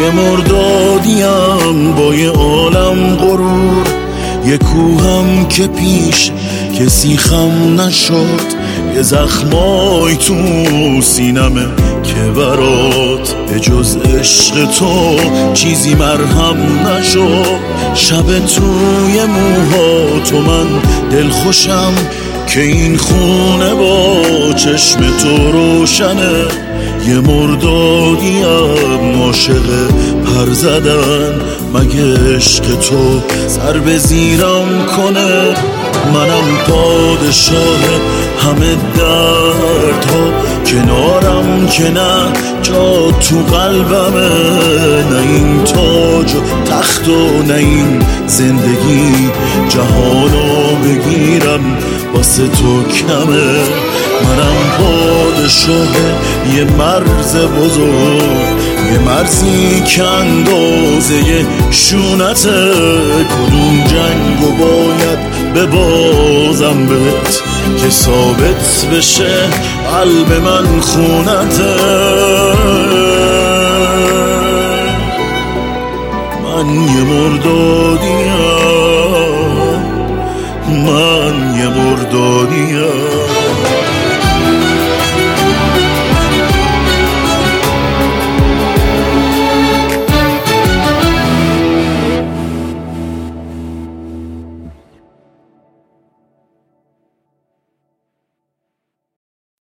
یه مردادیم با یه عالم غرور، یه کوهم که پیش کسی خم نشد، یه زخمای تو سینمه که برات به جز عشق تو چیزی مرهم نشد. شب توی موها تو من دلخوشم که این خونه با چشم تو روشنه. یه مردادیم عاشق پر زدن، مگه عشق تو سر به زیرم کنه؟ منم پادشاه همه دردها، کنارم که نه جا تو قلبمه. نه این تاج و تخت و نه این زندگی جهانو بگیرم واسه تو کمه. منم پادشاه یه مرز بزرگ، یه مرزی که اندازه شونته. کدوم جنگو باید ببازم بهت که ثابت بشه قلب من خونته؟ من یه مردادیم